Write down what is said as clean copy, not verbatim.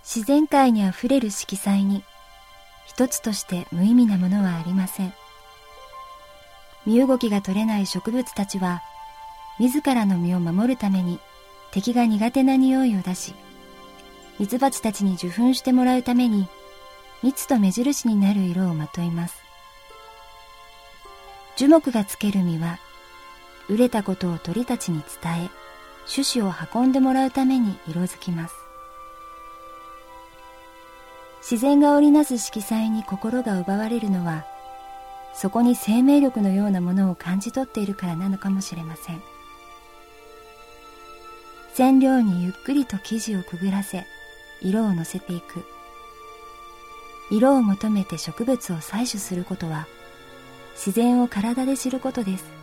自然界にあふれる色彩に一つとして無意味なものはありません。身動きが取れない植物たちは自らの身を守るために敵が苦手な匂いを出し、ミツバチたちに受粉してもらうために蜜と目印になる色をまといます。樹木がつける実は熟れたことを鳥たちに伝え、種子を運んでもらうために色づきます。自然が織りなす色彩に心が奪われるのは、そこに生命力のようなものを感じ取っているからなのかもしれません。染料にゆっくりと生地をくぐらせ、色をのせていく。色を求めて植物を採取することは、自然を体で知ることです。